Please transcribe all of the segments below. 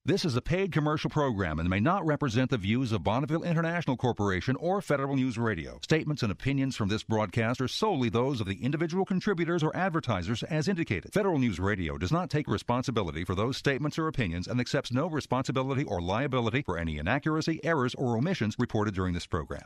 This is a paid commercial program and may not represent the views of Bonneville International Corporation or Federal News Radio. Statements and opinions from this broadcast are solely those of the individual contributors or advertisers as indicated. Federal News Radio does not take responsibility for those statements or opinions and accepts no responsibility or liability for any inaccuracy, errors, or omissions reported during this program.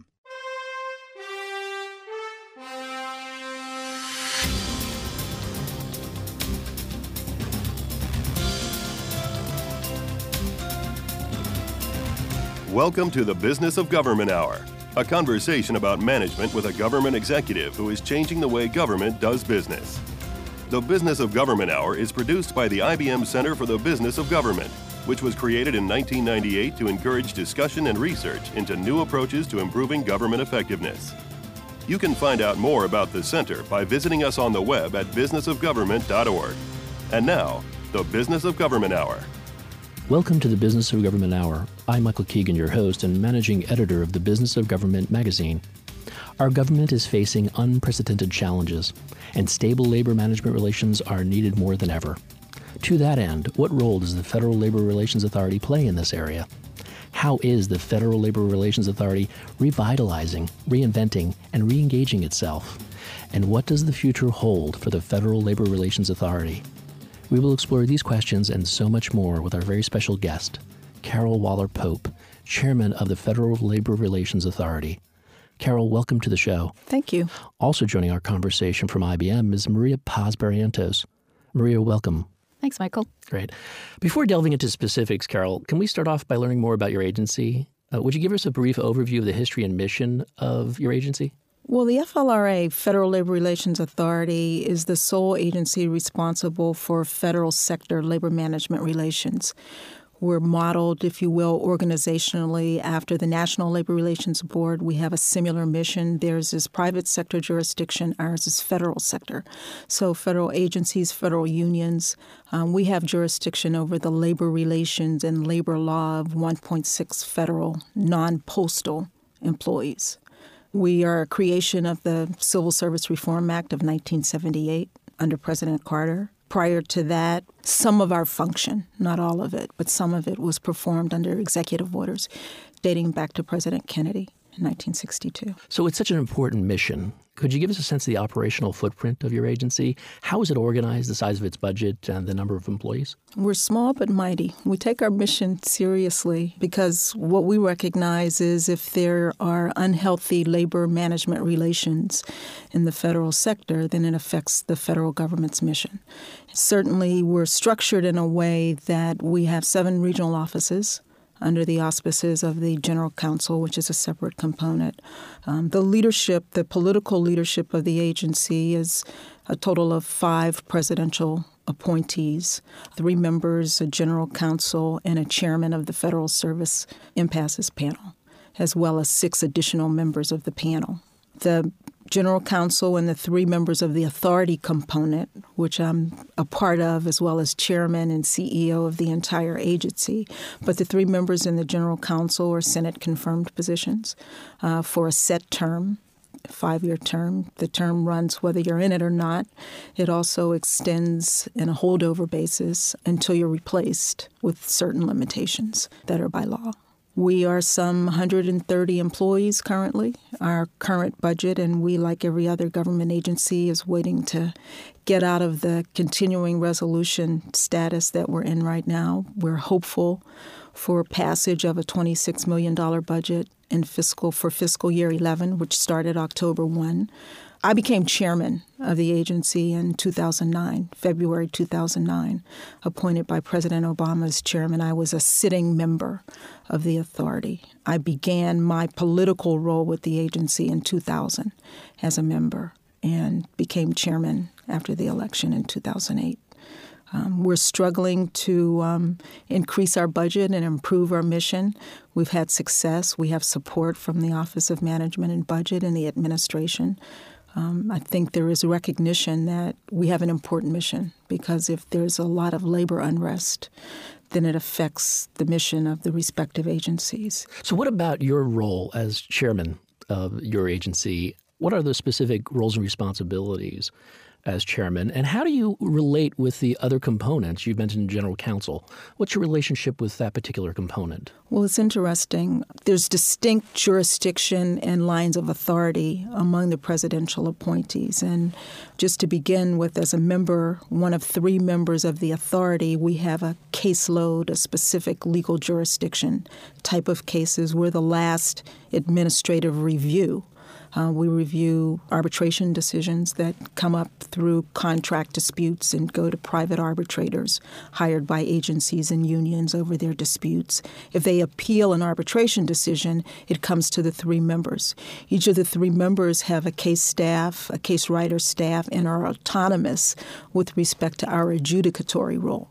Welcome to the Business of Government Hour, a conversation about management with a government executive who is changing the way government does business. The Business of Government Hour is produced by the IBM Center for the Business of Government, which was created in 1998 to encourage discussion and research into new approaches to improving government effectiveness. You can find out more about the center by visiting us on the web at businessofgovernment.org. And now, the Business of Government Hour. Welcome to the Business of Government Hour. I'm Michael Keegan, your host and managing editor of the Business of Government magazine. Our government is facing unprecedented challenges, and stable labor management relations are needed more than ever. To that end, what role does the Federal Labor Relations Authority play in this area? How is the Federal Labor Relations Authority revitalizing, reinventing, and re-engaging itself? And what does the future hold for the Federal Labor Relations Authority? We will explore these questions and so much more with our very special guest, Carol Waller Pope, Chairman of the Federal Labor Relations Authority. Carol, welcome to the show. Thank you. Also joining our conversation from IBM is Maria Paz-Barrientos. Maria, welcome. Thanks, Michael. Great. Before delving into specifics, Carol, can we start off by learning more about your agency? Would you give us a brief overview of the history and mission of your agency? Well, the FLRA, Federal Labor Relations Authority, is the sole agency responsible for federal sector labor management relations. We're modeled, if you will, organizationally after the National Labor Relations Board. We have a similar mission. Theirs is private sector jurisdiction. Ours is federal sector. So federal agencies, federal unions, we have jurisdiction over the labor relations and labor law of 1.6 federal non-postal employees. We are a creation of the Civil Service Reform Act of 1978 under President Carter. Prior to that, some of our function, not all of it, but some of it was performed under executive orders dating back to President Kennedy in 1962. So it's such an important mission. Could you give us a sense of the operational footprint of your agency? How is it organized, the size of its budget, and the number of employees? We're small but mighty. We take our mission seriously because what we recognize is if there are unhealthy labor management relations in the federal sector, then it affects the federal government's mission. Certainly, we're structured in a way that we have 7 regional offices under the auspices of the General Counsel, which is a separate component. The leadership, the political leadership of the agency is a total of 5 presidential appointees, 3 members, a General Counsel, and a chairman of the Federal Service Impasses Panel, as well as 6 additional members of the panel. The General Counsel and the 3 members of the authority component, which I'm a part of, as well as chairman and CEO of the entire agency. But the 3 members in the General Counsel are Senate-confirmed positions for a set term, a 5-year term. The term runs whether you're in it or not. It also extends in a holdover basis until you're replaced with certain limitations that are by law. We are some 130 employees currently. Our current budget, and we, like every other government agency, is waiting to get out of the continuing resolution status that we're in right now. We're hopeful for passage of a $26 million budget for fiscal year 11, which started October 1. I became chairman of the agency in 2009, February 2009, appointed by President Obama as chairman. I was a sitting member of the authority. I began my political role with the agency in 2000 as a member and became chairman after the election in 2008. We're struggling to increase our budget and improve our mission. We've had success. We have support from the Office of Management and Budget and the administration. I think there is recognition that we have an important mission because if there's a lot of labor unrest, then it affects the mission of the respective agencies. So what about your role as chairman of your agency? What are the specific roles and responsibilities as chairman, and how do you relate with the other components? You've mentioned general counsel. What's your relationship with that particular component? Well, it's interesting. There's distinct jurisdiction and lines of authority among the presidential appointees. And just to begin with, as a member, one of three members of the authority, we have a caseload, a specific legal jurisdiction type of cases. We're the last administrative review. We review arbitration decisions that come up through contract disputes and go to private arbitrators hired by agencies and unions over their disputes. If they appeal an arbitration decision, it comes to the three members. Each of the three members have a case staff, a case writer staff, and are autonomous with respect to our adjudicatory role.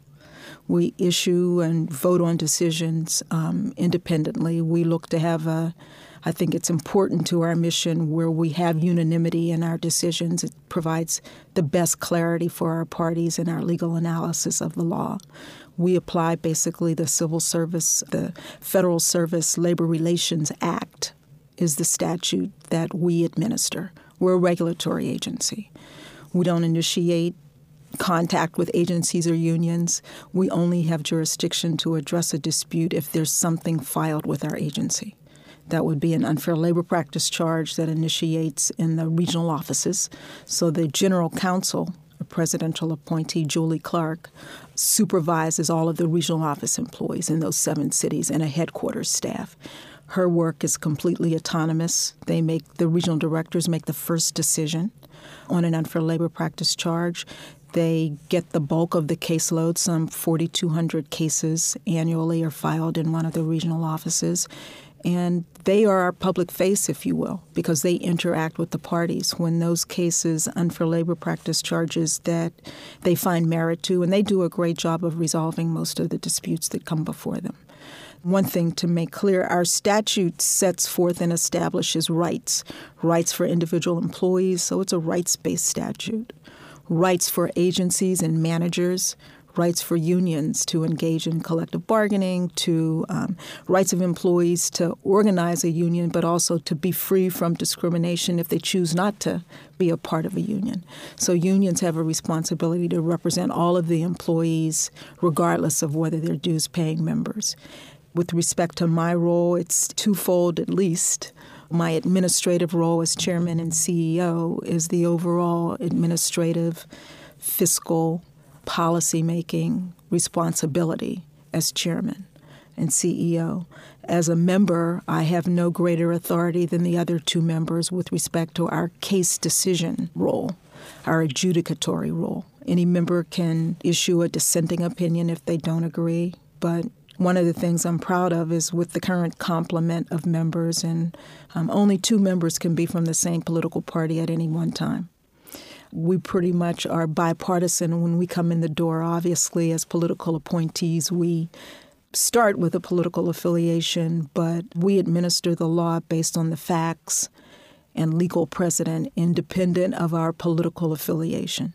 We issue and vote on decisions independently. We look to have I think it's important to our mission where we have unanimity in our decisions. It provides the best clarity for our parties in our legal analysis of the law. We apply basically the Civil Service, the Federal Service Labor Relations Act is the statute that we administer. We're a regulatory agency. We don't initiate contact with agencies or unions. We only have jurisdiction to address a dispute if there's something filed with our agency. That would be an unfair labor practice charge that initiates in the regional offices. So the general counsel, a presidential appointee, Julie Clark, supervises all of the regional office employees in those 7 cities and a headquarters staff. Her work is completely autonomous. The regional directors make the first decision on an unfair labor practice charge. They get the bulk of the caseload. Some 4,200 cases annually are filed in one of the regional offices. And they are our public face, if you will, because they interact with the parties when those cases, unfair labor practice charges that they find merit to, and they do a great job of resolving most of the disputes that come before them. One thing to make clear, our statute sets forth and establishes rights for individual employees, so it's a rights-based statute. Rights for agencies and managers, rights for unions to engage in collective bargaining, to rights of employees to organize a union, but also to be free from discrimination if they choose not to be a part of a union. So unions have a responsibility to represent all of the employees, regardless of whether they're dues-paying members. With respect to my role, it's twofold at least. My administrative role as chairman and CEO is the overall administrative, fiscal, policy-making responsibility as chairman and CEO. As a member, I have no greater authority than the other 2 members with respect to our case decision role, our adjudicatory role. Any member can issue a dissenting opinion if they don't agree, but one of the things I'm proud of is with the current complement of members, and only 2 members can be from the same political party at any one time. We pretty much are bipartisan when we come in the door. Obviously, as political appointees, we start with a political affiliation, but we administer the law based on the facts and legal precedent independent of our political affiliation.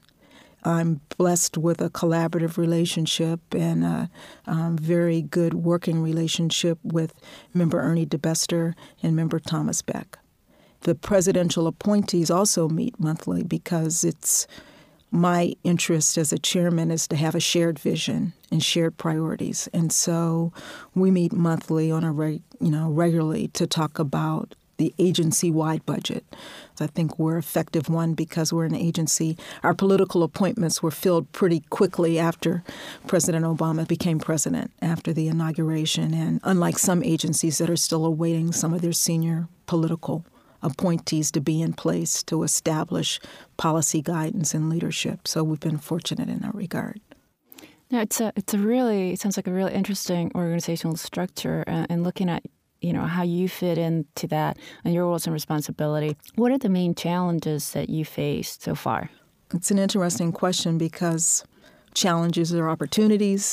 I'm blessed with a collaborative relationship and a very good working relationship with Member Ernie DeBester and Member Thomas Beck. The presidential appointees also meet monthly because it's my interest as a chairman is to have a shared vision and shared priorities. And so we meet monthly on regularly to talk about the agency-wide budget. I think we're effective, one, because we're an agency. Our political appointments were filled pretty quickly after President Obama became president, after the inauguration. And unlike some agencies that are still awaiting some of their senior political appointees to be in place to establish policy guidance and leadership. So we've been fortunate in that regard. Now, it sounds like a really interesting organizational structure, and looking at how you fit into that and your roles and responsibility. What are the main challenges that you faced so far? It's an interesting question because challenges are opportunities.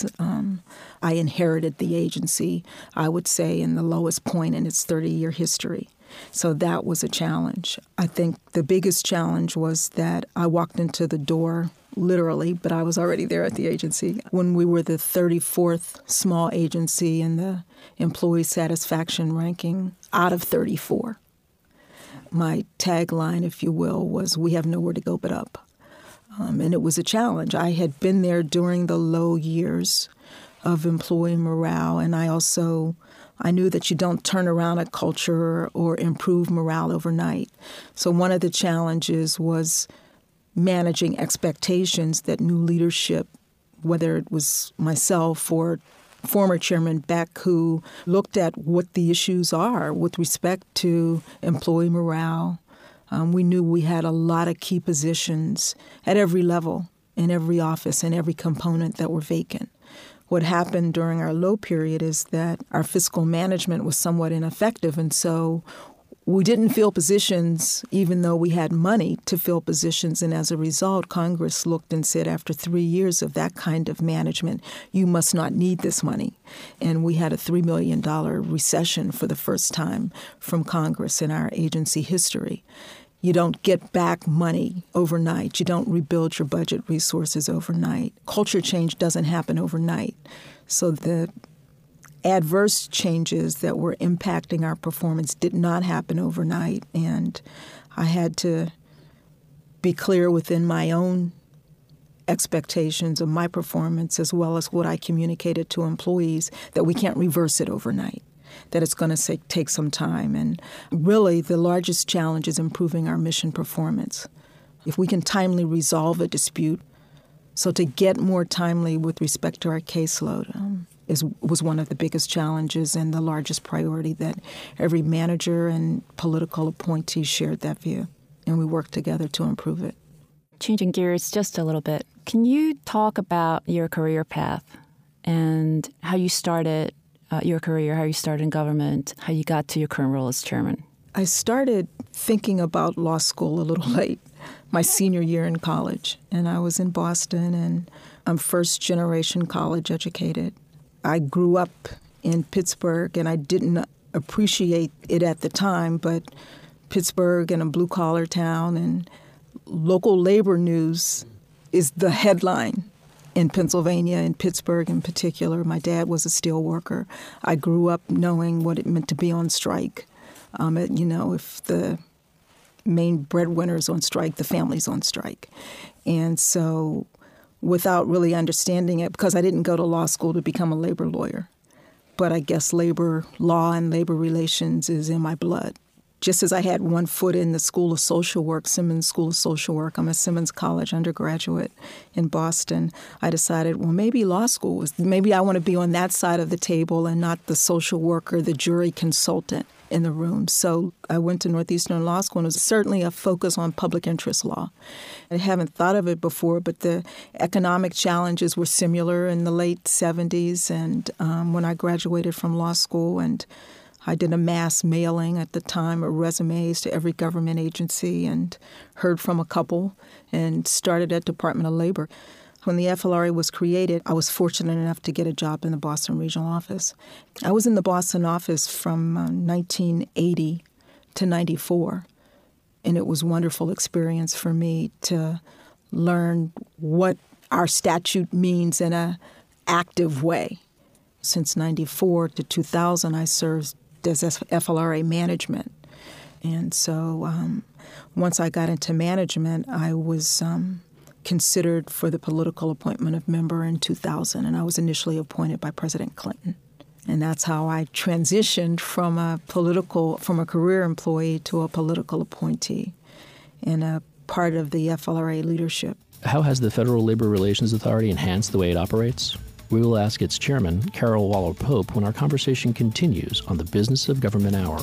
I inherited the agency, I would say, in the lowest point in its 30-year history. So that was a challenge. I think the biggest challenge was that I walked into the door literally, but I was already there at the agency when we were the 34th small agency in the employee satisfaction ranking out of 34. My tagline, if you will, was "We have nowhere to go but up." And it was a challenge. I had been there during the low years of employee morale, and I knew that you don't turn around a culture or improve morale overnight. So one of the challenges was managing expectations that new leadership, whether it was myself or former Chairman Beck, who looked at what the issues are with respect to employee morale. We knew we had a lot of key positions at every level, in every office, and every component that were vacant. What happened during our low period is that our fiscal management was somewhat ineffective, and so we didn't fill positions even though we had money to fill positions. And as a result, Congress looked and said, after 3 years of that kind of management, you must not need this money. And we had a $3 million recession for the first time from Congress in our agency history. You don't get back money overnight. You don't rebuild your budget resources overnight. Culture change doesn't happen overnight. So the adverse changes that were impacting our performance did not happen overnight. And I had to be clear within my own expectations of my performance, as well as what I communicated to employees, that we can't reverse it overnight, that it's going to take some time. And really, the largest challenge is improving our mission performance. If we can timely resolve a dispute, so to get more timely with respect to our caseload was one of the biggest challenges and the largest priority, that every manager and political appointee shared that view, and we worked together to improve it. Changing gears just a little bit, can you talk about your career path and how you started your career, how you started in government, how you got to your current role as chairman? I started thinking about law school a little late, my senior year in college. And I was in Boston, and I'm first-generation college educated. I grew up in Pittsburgh, and I didn't appreciate it at the time, but Pittsburgh and a blue-collar town, and local labor news is the headline in Pennsylvania, in Pittsburgh in particular. My dad was a steel worker. I grew up knowing what it meant to be on strike. If the main breadwinner's on strike, the family's on strike. And so without really understanding it, because I didn't go to law school to become a labor lawyer, but I guess labor law and labor relations is in my blood. Just as I had one foot in the School of Social Work, Simmons School of Social Work, I'm a Simmons College undergraduate in Boston, I decided, well, maybe law school maybe I want to be on that side of the table and not the social worker, the jury consultant in the room. So I went to Northeastern Law School, and it was certainly a focus on public interest law. I haven't thought of it before, but the economic challenges were similar in the late 70s and when I graduated from law school, and I did a mass mailing at the time of resumes to every government agency and heard from a couple and started at Department of Labor. When the FLRA was created, I was fortunate enough to get a job in the Boston regional office. I was in the Boston office from 1980 to 94, and it was a wonderful experience for me to learn what our statute means in an active way. Since 94 to 2000, I served as FLRA management. And so once I got into management, I was considered for the political appointment of member in 2000, and I was initially appointed by President Clinton. And that's how I transitioned from a career employee to a political appointee and a part of the FLRA leadership. How has the Federal Labor Relations Authority enhanced the way it operates? We will ask its chairman, Carol Waller-Pope, when our conversation continues on the Business of Government Hour.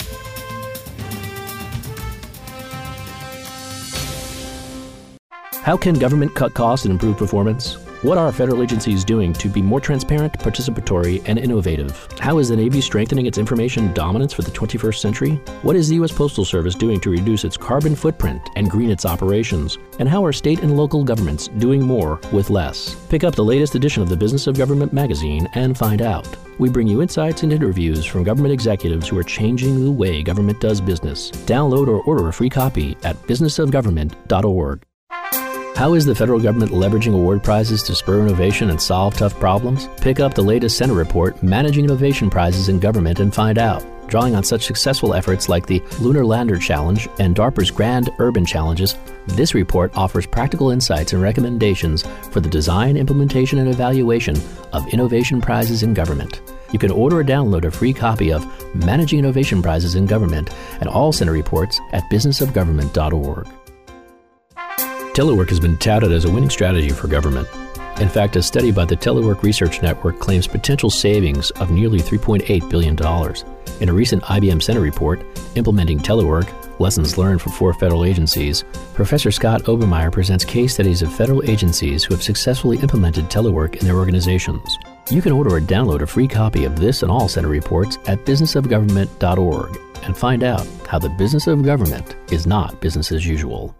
How can government cut costs and improve performance? What are federal agencies doing to be more transparent, participatory, and innovative? How is the Navy strengthening its information dominance for the 21st century? What is the U.S. Postal Service doing to reduce its carbon footprint and green its operations? And how are state and local governments doing more with less? Pick up the latest edition of the Business of Government magazine and find out. We bring you insights and interviews from government executives who are changing the way government does business. Download or order a free copy at businessofgovernment.org. How is the federal government leveraging award prizes to spur innovation and solve tough problems? Pick up the latest Senate report, Managing Innovation Prizes in Government, and find out. Drawing on such successful efforts like the Lunar Lander Challenge and DARPA's Grand Urban Challenges, This report offers practical insights and recommendations for the design, implementation, and evaluation of innovation prizes in government. You can order or download a free copy of Managing Innovation Prizes in Government and all Center reports at businessofgovernment.org. Telework has been touted as a winning strategy for government. In fact, a study by the Telework Research Network claims potential savings of nearly $3.8 billion. In a recent IBM Center report, Implementing Telework, Lessons Learned from 4 Federal Agencies, Professor Scott Obermeyer presents case studies of federal agencies who have successfully implemented telework in their organizations. You can order or download a free copy of this and all Center reports at businessofgovernment.org and find out how the business of government is not business as usual.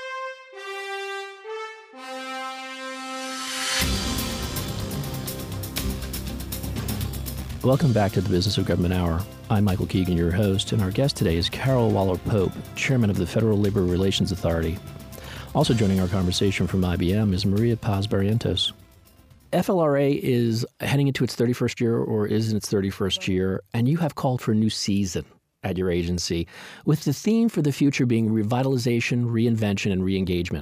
Welcome back to the Business of Government Hour. I'm Michael Keegan, your host, and our guest today is Carol Waller-Pope, Chairman of the Federal Labor Relations Authority. Also joining our conversation from IBM is Maria Paz-Barrientos. FLRA is heading into its 31st year, or is in its 31st year, and you have called for a new season at your agency, with the theme for the future being revitalization, reinvention, and re-engagement.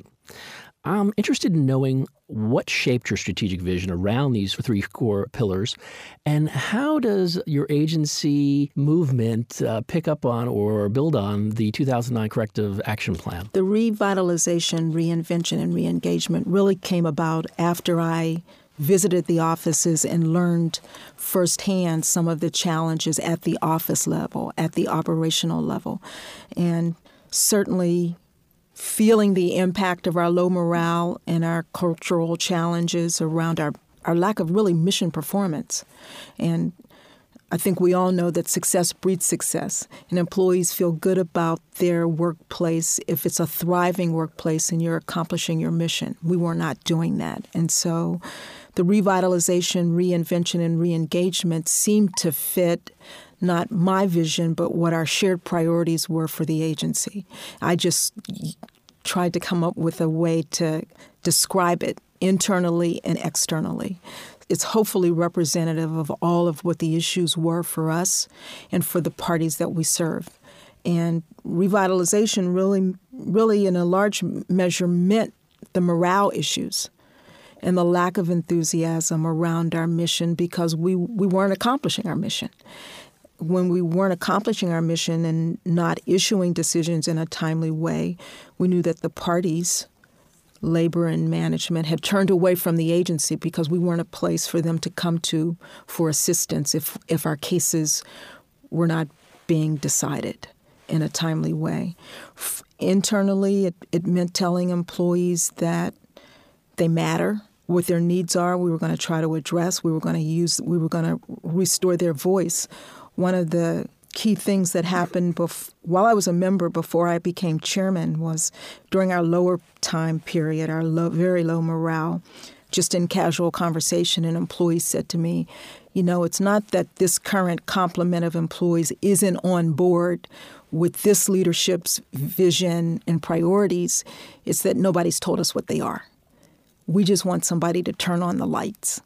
I'm interested in knowing what shaped your strategic vision around these 3 core pillars, and how does your agency movement pick up on or build on the 2009 Corrective Action Plan? The revitalization, reinvention, and re-engagement really came about after I visited the offices and learned firsthand some of the challenges at the office level, at the operational level. And certainly feeling the impact of our low morale and our cultural challenges around our lack of really mission performance. And I think we all know that success breeds success, and employees feel good about their workplace if it's a thriving workplace and you're accomplishing your mission. We were not doing that. And so the revitalization, reinvention, and re-engagement seemed to fit not my vision, but what our shared priorities were for the agency. I just tried to come up with a way to describe it internally and externally. It's hopefully representative of all of what the issues were for us and for the parties that we serve. And revitalization really in a large measure meant the morale issues and the lack of enthusiasm around our mission because we weren't accomplishing our mission. When we weren't accomplishing our mission and not issuing decisions in a timely way, we knew that the parties, labor and management, had turned away from the agency because we weren't a place for them to come to for assistance if our cases were not being decided in a timely way. Internally, it meant telling employees that they matter, what their needs are, we were going to try to address, we were going to restore their voice. One of the key things that happened while I was a member before I became chairman was during our lower time period, our very low morale, just in casual conversation, an employee said to me, it's not that this current complement of employees isn't on board with this leadership's vision and priorities. It's that nobody's told us what they are. We just want somebody to turn on the lights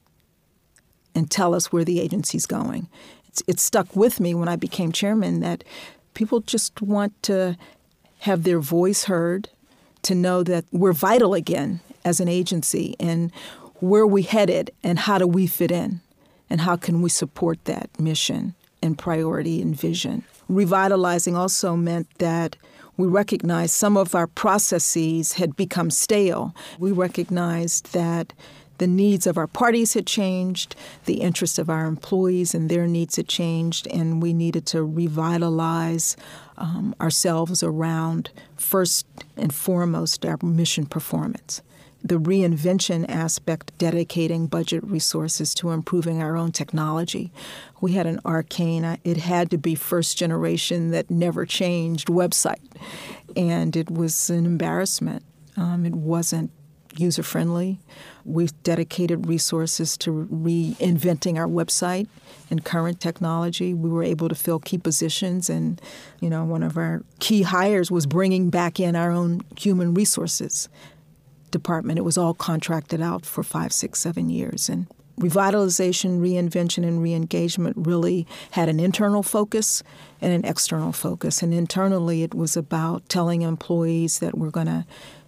and tell us where the agency's going. It stuck with me when I became chairman that people just want to have their voice heard, to know that we're vital again as an agency, and where are we headed and how do we fit in and how can we support that mission and priority and vision. Revitalizing also meant that we recognized some of our processes had become stale. We recognized that the needs of our parties had changed, the interests of our employees and their needs had changed, and we needed to revitalize ourselves around, first and foremost, our mission performance. The reinvention aspect, dedicating budget resources to improving our own technology. We had an arcane, it had to be first generation that never changed website, and it was an embarrassment. It wasn't user-friendly. We dedicated resources to reinventing our website and current technology. We were able to fill key positions, and one of our key hires was bringing back in our own human resources department. It was all contracted out for 5, 6, 7 years. And revitalization, reinvention, and re-engagement really had an internal focus and an external focus. And internally, it was about telling employees that we're going to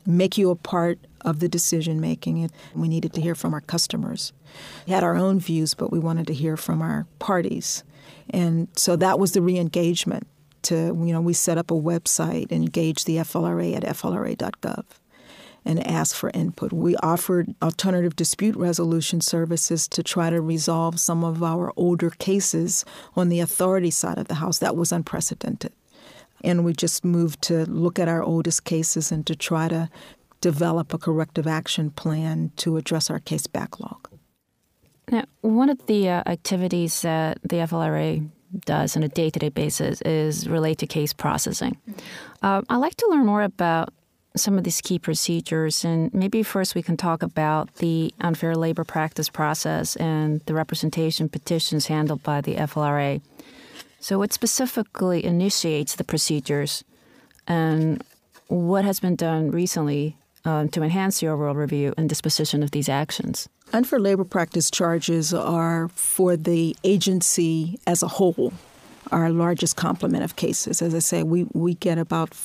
make you a part of the decision making. We needed to hear from our customers. We had our own views, but we wanted to hear from our parties. And so that was the re-engagement. We set up a website, engaged the FLRA at flra.gov, and asked for input. We offered alternative dispute resolution services to try to resolve some of our older cases on the authority side of the house. That was unprecedented. And we just moved to look at our oldest cases and to try to develop a corrective action plan to address our case backlog. Now, one of the activities that the FLRA does on a day-to-day basis is relate to case processing. I'd like to learn more about some of these key procedures, and maybe first we can talk about the unfair labor practice process and the representation petitions handled by the FLRA. So what specifically initiates the procedures, and what has been done recently to enhance the overall review and disposition of these actions? Unfair labor practice charges are for the agency as a whole, our largest complement of cases. As I say, we get about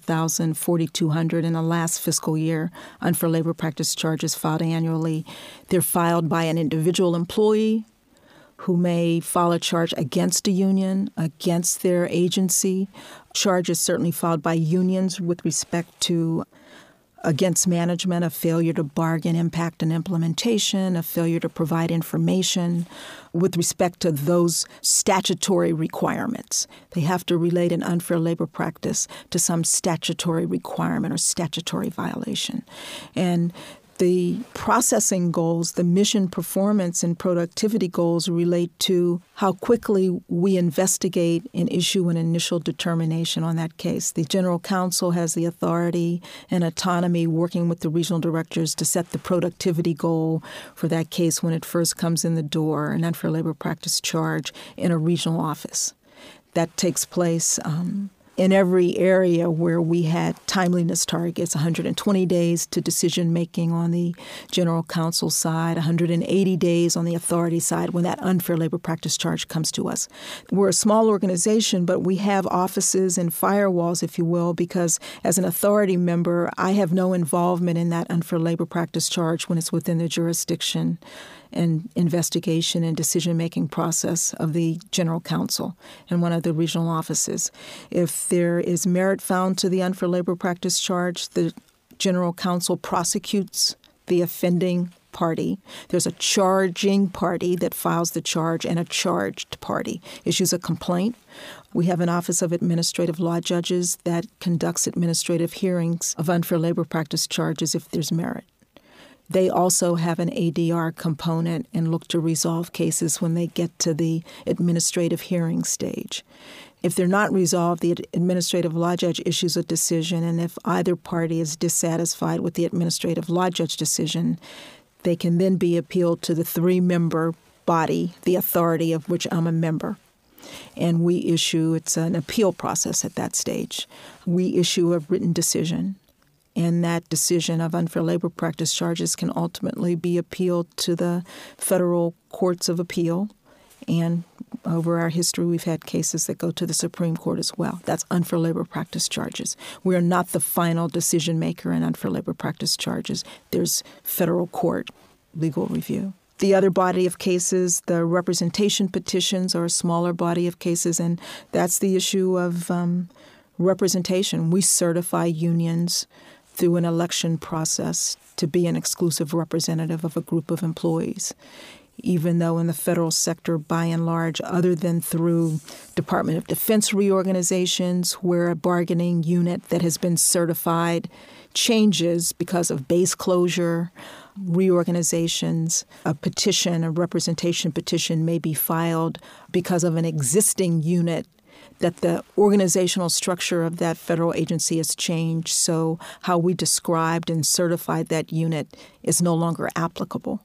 4,200 in the last fiscal year unfair labor practice charges filed annually. They're filed by an individual employee who may file a charge against a union, against their agency. Charges certainly filed by unions with respect to against management, a failure to bargain impact and implementation, a failure to provide information with respect to those statutory requirements. They have to relate an unfair labor practice to some statutory requirement or statutory violation. And the processing goals, the mission performance and productivity goals relate to how quickly we investigate and issue an initial determination on that case. The General Counsel has the authority and autonomy working with the regional directors to set the productivity goal for that case when it first comes in the door, an unfair labor practice charge in a regional office. That takes place in every area where we had timeliness targets, 120 days to decision-making on the General Counsel side, 180 days on the authority side when that unfair labor practice charge comes to us. We're a small organization, but we have offices and firewalls, if you will, because as an authority member, I have no involvement in that unfair labor practice charge when it's within the jurisdiction and investigation and decision-making process of the General Counsel and one of the regional offices. If there is merit found to the unfair labor practice charge, the General Counsel prosecutes the offending party. There's a charging party that files the charge and a charged party issues a complaint. We have an Office of Administrative Law Judges that conducts administrative hearings of unfair labor practice charges if there's merit. They also have an ADR component and look to resolve cases when they get to the administrative hearing stage. If they're not resolved, the administrative law judge issues a decision, and if either party is dissatisfied with the administrative law judge decision, they can then be appealed to the three-member body, the authority of which I'm a member. And we issue, it's an appeal process at that stage. We issue a written decision. And that decision of unfair labor practice charges can ultimately be appealed to the federal courts of appeal. And over our history, we've had cases that go to the Supreme Court as well. That's unfair labor practice charges. We are not the final decision maker in unfair labor practice charges. There's federal court legal review. The other body of cases, the representation petitions, are a smaller body of cases, and that's the issue of representation. We certify unions through an election process to be an exclusive representative of a group of employees, even though in the federal sector, by and large, other than through Department of Defense reorganizations, where a bargaining unit that has been certified changes because of base closure, reorganizations, a petition, a representation petition may be filed because of an existing unit that the organizational structure of that federal agency has changed, so how we described and certified that unit is no longer applicable.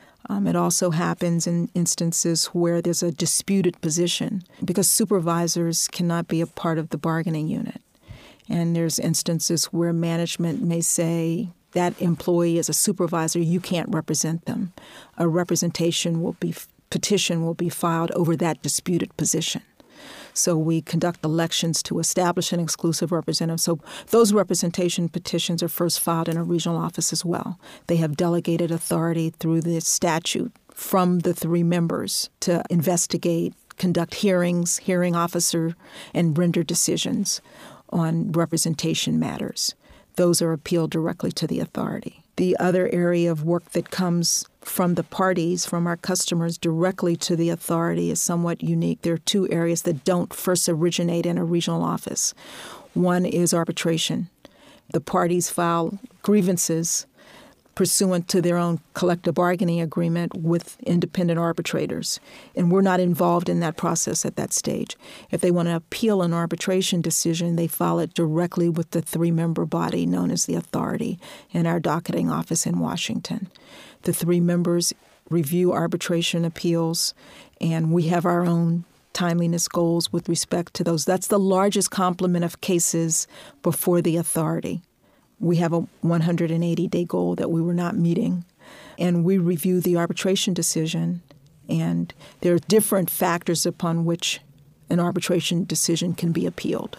It also happens in instances where there's a disputed position because supervisors cannot be a part of the bargaining unit. And there's instances where management may say, that employee is a supervisor, you can't represent them. A petition will be filed over that disputed position. So we conduct elections to establish an exclusive representative. So those representation petitions are first filed in a regional office as well. They have delegated authority through the statute from the 3 members to investigate, conduct hearings, hearing officer, and render decisions on representation matters. Those are appealed directly to the authority. The other area of work that comes from the parties, from our customers, directly to the authority is somewhat unique. There are 2 areas that don't first originate in a regional office. One is arbitration. The parties file grievances pursuant to their own collective bargaining agreement with independent arbitrators. And we're not involved in that process at that stage. If they want to appeal an arbitration decision, they file it directly with the 3-member body known as the authority in our docketing office in Washington. The 3 members review arbitration appeals, and we have our own timeliness goals with respect to those. That's the largest complement of cases before the authority. We have a 180-day goal that we were not meeting, and we review the arbitration decision, and there are different factors upon which an arbitration decision can be appealed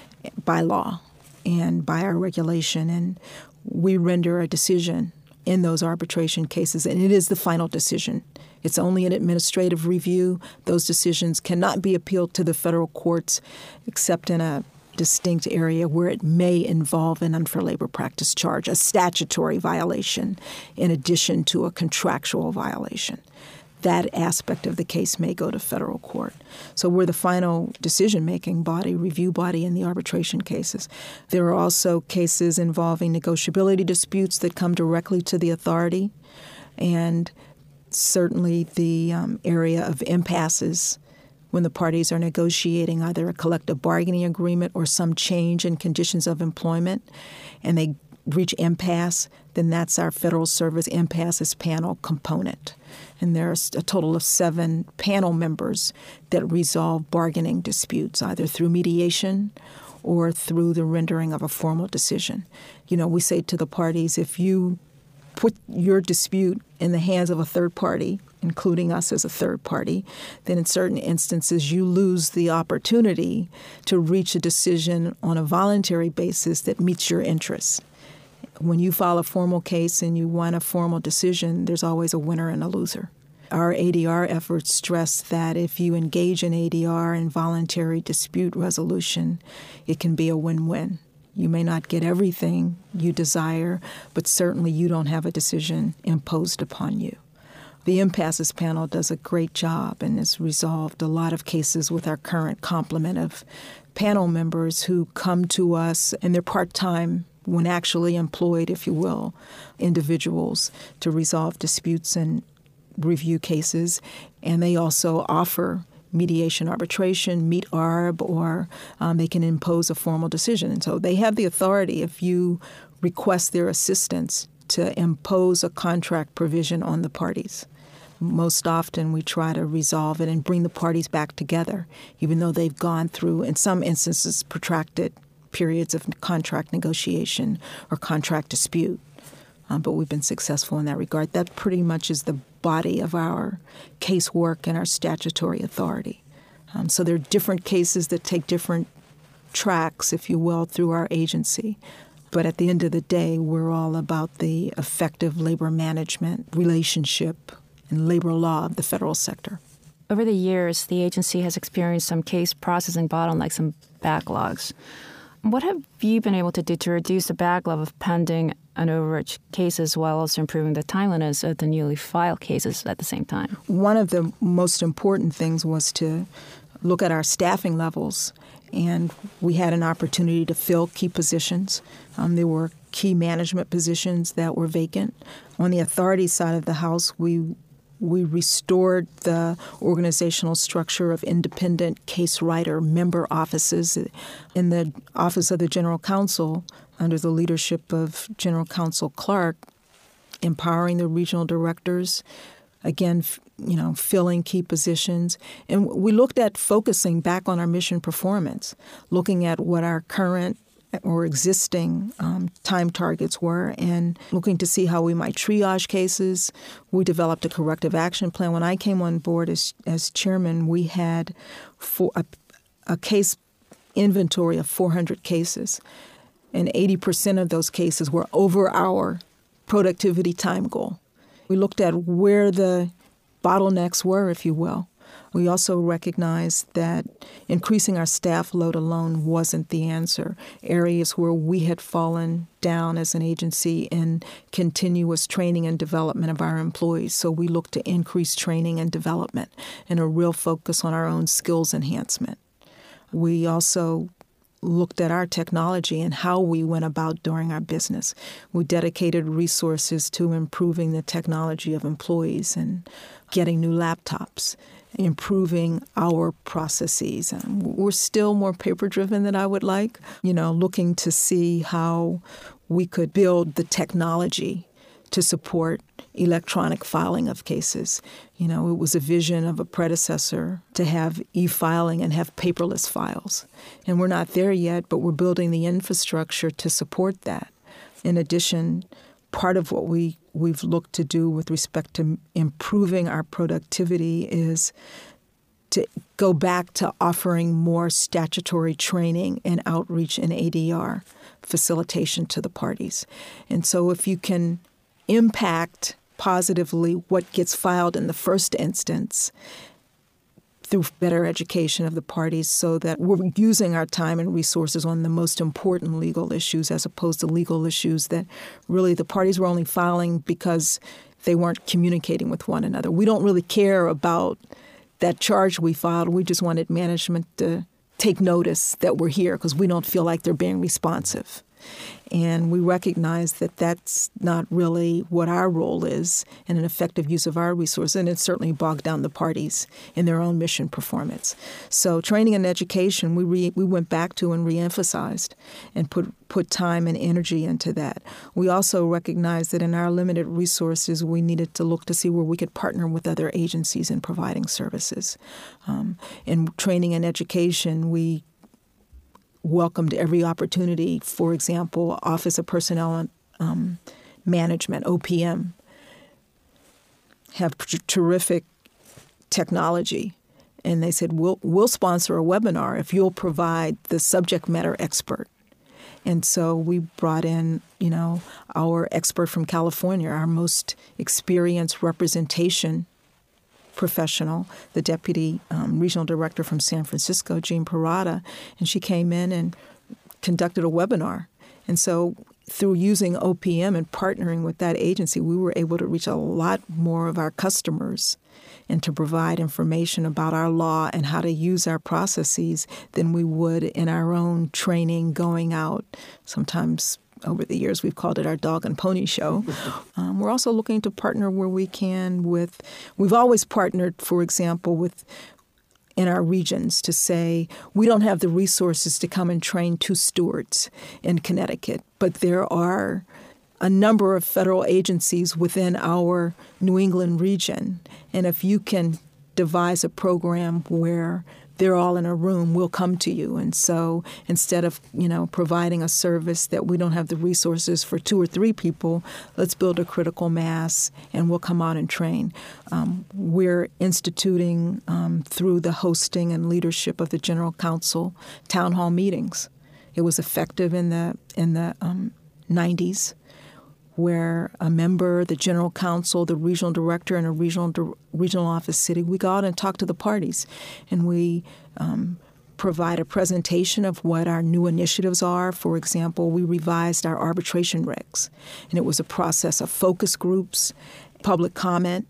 by law and by our regulation, and we render a decision in those arbitration cases, and it is the final decision. It's only an administrative review. Those decisions cannot be appealed to the federal courts except in a distinct area where it may involve an unfair labor practice charge, a statutory violation, in addition to a contractual violation. That aspect of the case may go to federal court. So we're the final decision-making body, review body in the arbitration cases. There are also cases involving negotiability disputes that come directly to the authority, and certainly the area of impasses when the parties are negotiating either a collective bargaining agreement or some change in conditions of employment, and they reach impasse, then that's our Federal Service Impasses Panel component. And there's a total of 7 panel members that resolve bargaining disputes, either through mediation or through the rendering of a formal decision. You know, we say to the parties, if you put your dispute in the hands of a third party, including us as a third party, then in certain instances you lose the opportunity to reach a decision on a voluntary basis that meets your interests. When you file a formal case and you want a formal decision, there's always a winner and a loser. Our ADR efforts stress that if you engage in ADR and voluntary dispute resolution, it can be a win-win. You may not get everything you desire, but certainly you don't have a decision imposed upon you. The Impasses Panel does a great job and has resolved a lot of cases with our current complement of panel members who come to us, and they're part-time, when actually employed, if you will, individuals to resolve disputes and review cases. And they also offer mediation, arbitration, meet ARB, or they can impose a formal decision. And so they have the authority, if you request their assistance, to impose a contract provision on the parties. Most often we try to resolve it and bring the parties back together, even though they've gone through, in some instances, protracted periods of contract negotiation or contract dispute. But we've been successful in that regard. That pretty much is the body of our casework and our statutory authority. So there are different cases that take different tracks, if you will, through our agency. But at the end of the day, we're all about the effective labor management relationship and labor law of the federal sector. Over the years, the agency has experienced some case processing bottlenecks and backlogs. What have you been able to do to reduce the backlog of pending and overage cases while also improving the timeliness of the newly filed cases at the same time? One of the most important things was to look at our staffing levels, and we had an opportunity to fill key positions. There were key management positions that were vacant. On the authority side of the house, we restored the organizational structure of independent case writer member offices in the Office of the General Counsel under the leadership of General Counsel Clark, empowering the regional directors, again, filling key positions. And we looked at focusing back on our mission performance, looking at what our current or existing time targets were, and looking to see how we might triage cases. We developed a corrective action plan. When I came on board as chairman, we had a case inventory of 400 cases, and 80% of those cases were over our productivity time goal. We looked at where the bottlenecks were, if you will. We also recognized that increasing our staff load alone wasn't the answer. Areas where we had fallen down as an agency in continuous training and development of our employees. So we looked to increase training and development and a real focus on our own skills enhancement. We also looked at our technology and how we went about doing our business. We dedicated resources to improving the technology of employees and getting new laptops, improving our processes. And we're still more paper-driven than I would like, looking to see how we could build the technology to support electronic filing of cases. It was a vision of a predecessor to have e-filing and have paperless files. And we're not there yet, but we're building the infrastructure to support that. In addition, part of what we've looked to do with respect to improving our productivity is to go back to offering more statutory training and outreach and ADR facilitation to the parties. And so if you can impact positively what gets filed in the first instance through better education of the parties so that we're using our time and resources on the most important legal issues as opposed to legal issues that really the parties were only filing because they weren't communicating with one another. We don't really care about that charge we filed. We just wanted management to take notice that we're here because we don't feel like they're being responsive. And we recognize that that's not really what our role is in an effective use of our resources, and it certainly bogged down the parties in their own mission performance. So training and education, we went back to and reemphasized and put time and energy into that. We also recognized that in our limited resources, we needed to look to see where we could partner with other agencies in providing services. In training and education, we welcomed every opportunity. For example, Office of Personnel Management, OPM, have terrific technology. And they said, we'll sponsor a webinar if you'll provide the subject matter expert. And so we brought in, our expert from California, our most experienced representation professional, the deputy regional director from San Francisco, Jean Parada, and she came in and conducted a webinar. And so through using OPM and partnering with that agency, we were able to reach a lot more of our customers and to provide information about our law and how to use our processes than we would in our own training going out. Sometimes over the years, we've called it our dog and pony show. We're also looking to partner where we can with – we've always partnered, for example, in our regions to say we don't have the resources to come and train 2 stewards in Connecticut, but there are a number of federal agencies within our New England region. And if you can devise a program where they're all in a room, we'll come to you. And so instead of, providing a service that we don't have the resources for 2 or 3 people, let's build a critical mass and we'll come out and train. We're instituting through the hosting and leadership of the General Counsel town hall meetings. It was effective in the 90s. Where a member, the general counsel, the regional director, and a regional office city, we go out and talk to the parties. And we provide a presentation of what our new initiatives are. For example, we revised our arbitration regs. And it was a process of focus groups, public comment,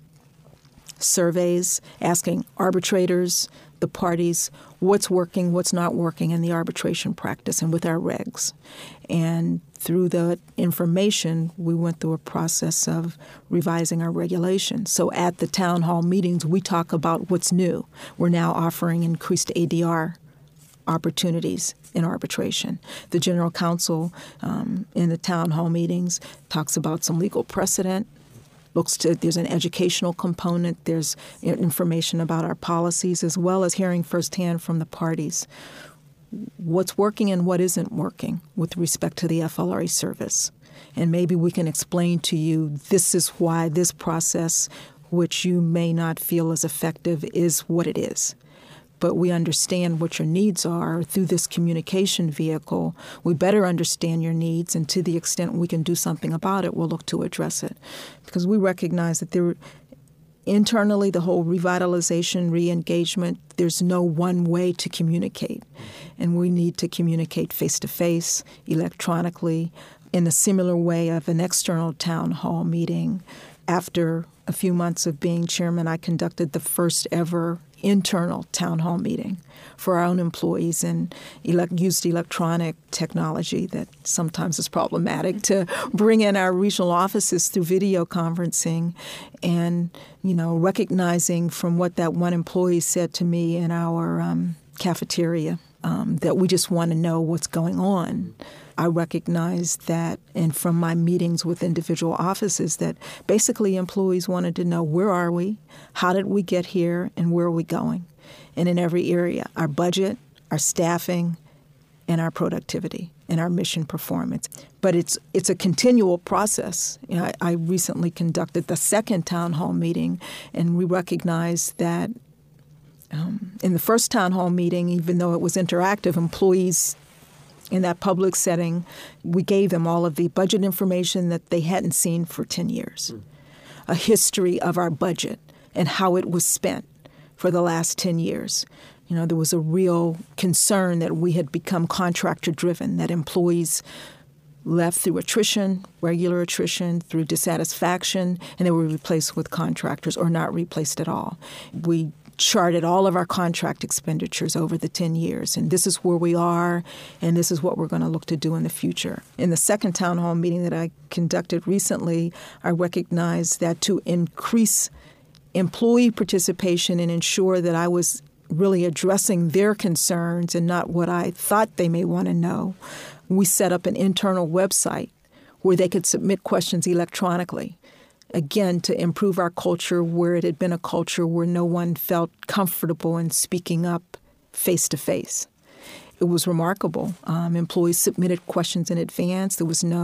surveys, asking arbitrators, the parties, what's working, what's not working in the arbitration practice and with our regs. And through the information, we went through a process of revising our regulations. So at the town hall meetings, we talk about what's new. We're now offering increased ADR opportunities in arbitration. The general counsel in the town hall meetings talks about some legal precedent, there's an educational component, there's information about our policies, as well as hearing firsthand from the parties what's working and what isn't working with respect to the FLRA service. And maybe we can explain to you this is why this process, which you may not feel is effective, is what it is. but we understand what your needs are through this communication vehicle. We better understand your needs, and to the extent we can do something about it, we'll look to address it. Because we recognize that internally, the whole revitalization, re-engagement, there's no one way to communicate. And we need to communicate face-to-face, electronically, in a similar way of an external town hall meeting. After a few months of being chairman, I conducted the first ever internal town hall meeting for our own employees and used electronic technology that sometimes is problematic to bring in our regional offices through video conferencing and, recognizing from what that one employee said to me in our cafeteria that we just want to know what's going on. I recognized that, and from my meetings with individual offices, that basically employees wanted to know, where are we, how did we get here, and where are we going? And in every area, our budget, our staffing, and our productivity, and our mission performance. But it's a continual process. I recently conducted the second town hall meeting, and we recognized that in the first town hall meeting, even though it was interactive, employees in that public setting, we gave them all of the budget information that they hadn't seen for 10 years, a history of our budget and how it was spent for the last 10 years. There was a real concern that we had become contractor-driven, that employees left through attrition, regular attrition, through dissatisfaction, and they were replaced with contractors or not replaced at all. We charted all of our contract expenditures over the 10 years, and this is where we are, and this is what we're going to look to do in the future. In the second town hall meeting that I conducted recently, I recognized that to increase employee participation and ensure that I was really addressing their concerns and not what I thought they may want to know, we set up an internal website where they could submit questions electronically. Again, to improve our culture where it had been a culture where no one felt comfortable in speaking up face-to-face. It was remarkable. Employees submitted questions in advance. It was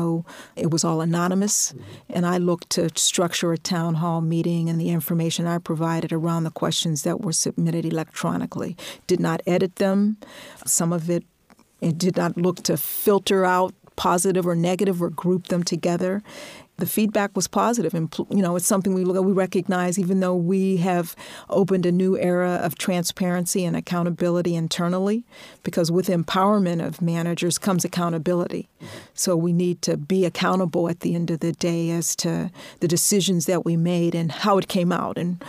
all anonymous. And I looked to structure a town hall meeting and the information I provided around the questions that were submitted electronically. Did not edit them. Some of it did not look to filter out positive or negative or group them together. The feedback was positive. And, it's something we recognize, even though we have opened a new era of transparency and accountability internally, because with empowerment of managers comes accountability. So we need to be accountable at the end of the day as to the decisions that we made and how it came out. And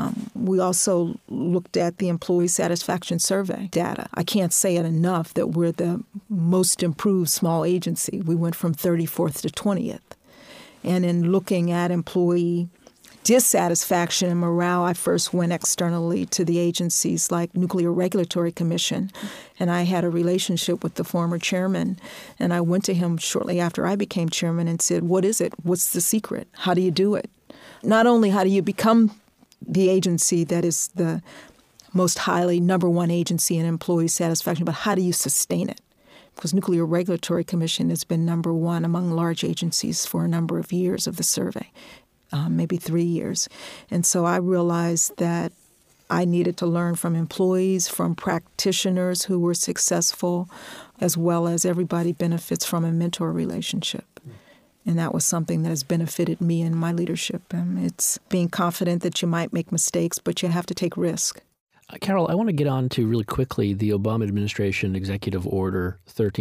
we also looked at the employee satisfaction survey data. I can't say it enough that we're the most improved small agency. We went from 34th to 20th. And in looking at employee dissatisfaction and morale, I first went externally to the agencies like Nuclear Regulatory Commission, and I had a relationship with the former chairman. And I went to him shortly after I became chairman and said, what is it? What's the secret? How do you do it? Not only how do you become the agency that is the most highly number one agency in employee satisfaction, but how do you sustain it? Because Nuclear Regulatory Commission has been number one among large agencies for a number of years of the survey, maybe 3 years. And so I realized that I needed to learn from employees, from practitioners who were successful, as well as everybody benefits from a mentor relationship. And that was something that has benefited me in my leadership. It's being confident that you might make mistakes, but you have to take risk. Carol, I want to get on to really quickly the Obama administration Executive Order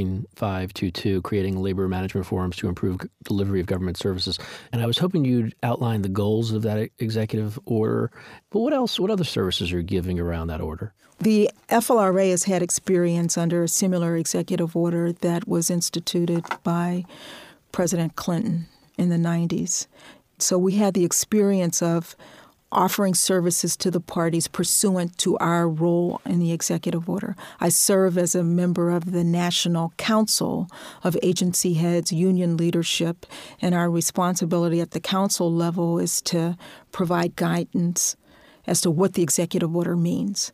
13522, creating labor management forums to improve delivery of government services. And I was hoping you'd outline the goals of that executive order. But what else? What other services are you giving around that order? The FLRA has had experience under a similar executive order that was instituted by President Clinton in the 90s. So we had the experience of offering services to the parties pursuant to our role in the executive order. I serve as a member of the National Council of Agency Heads, Union Leadership, and our responsibility at the council level is to provide guidance as to what the executive order means,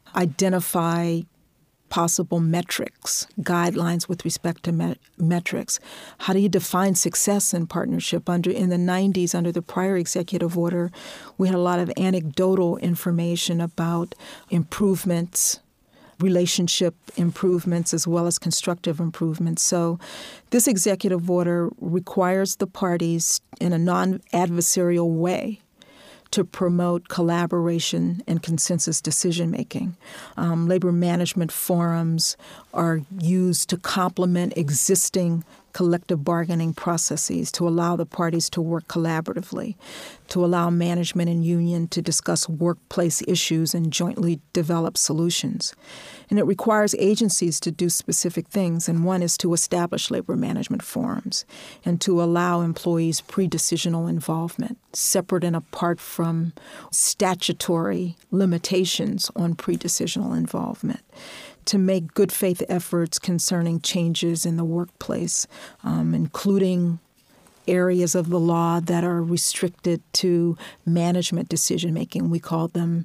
identify possible metrics, guidelines with respect to metrics. How do you define success in partnership? In the 90s, under the prior executive order, we had a lot of anecdotal information about improvements relationship improvements as well as constructive improvements. So this executive order requires the parties in a non-adversarial way to promote collaboration and consensus decision-making. Labor management forums are used to complement existing collective bargaining processes to allow the parties to work collaboratively, to allow management and union to discuss workplace issues and jointly develop solutions. And it requires agencies to do specific things, and one is to establish labor management forums and to allow employees pre-decisional involvement, separate and apart from statutory limitations on pre-decisional involvement, to make good faith efforts concerning changes in the workplace, including areas of the law that are restricted to management decision-making. We call them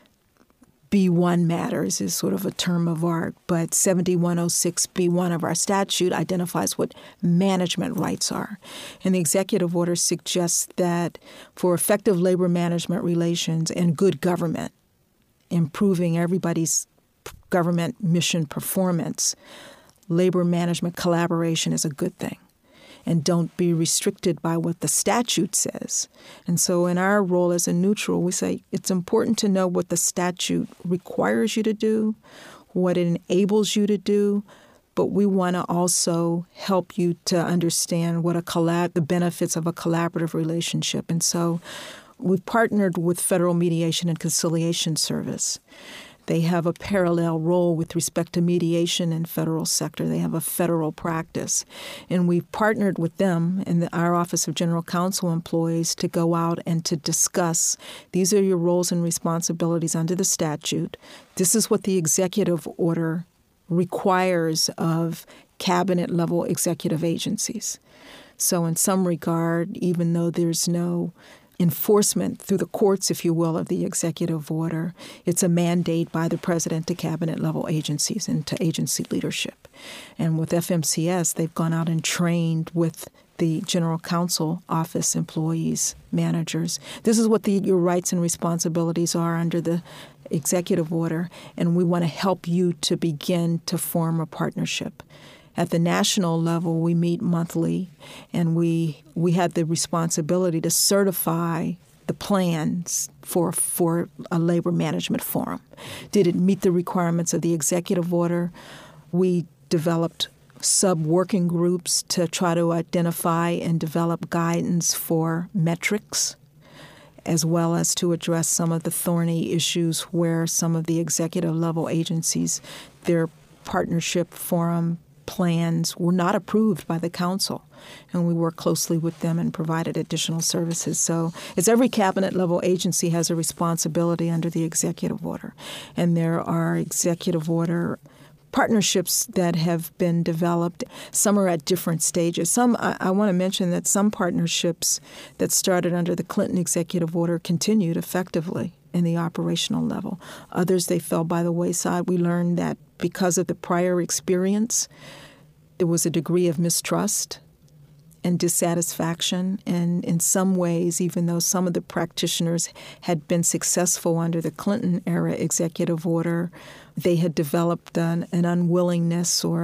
B1 matters is sort of a term of art, but 7106 B1 of our statute identifies what management rights are. And the executive order suggests that for effective labor management relations and good government, improving everybody's government mission performance, labor management collaboration is a good thing. And don't be restricted by what the statute says. And so in our role as a neutral, we say it's important to know what the statute requires you to do, what it enables you to do, but we want to also help you to understand what the benefits of a collaborative relationship. And so we've partnered with Federal Mediation and Conciliation Service. They have a parallel role with respect to mediation in federal sector. They have a federal practice. And we've partnered with them and our Office of General Counsel employees to go out and to discuss, these are your roles and responsibilities under the statute. This is what the executive order requires of cabinet-level executive agencies. So in some regard, even though there's no enforcement through the courts, if you will, of the executive order, it's a mandate by the president to cabinet-level agencies and to agency leadership. And with FMCS, they've gone out and trained with the General Counsel Office employees, managers. This is what your rights and responsibilities are under the executive order, and we want to help you to begin to form a partnership. At the national level, we meet monthly, and we had the responsibility to certify the plans for a labor management forum. Did it meet the requirements of the executive order? We developed sub-working groups to try to identify and develop guidance for metrics, as well as to address some of the thorny issues where some of the executive-level agencies, their partnership forum plans were not approved by the council, and we worked closely with them and provided additional services. So it's every cabinet-level agency has a responsibility under the executive order, and there are executive order partnerships that have been developed. Some are at different stages. I want to mention that some partnerships that started under the Clinton executive order continued effectively in the operational level. Others, they fell by the wayside. We learned that because of the prior experience, there was a degree of mistrust and dissatisfaction. And in some ways, even though some of the practitioners had been successful under the Clinton-era executive order, they had developed an unwillingness or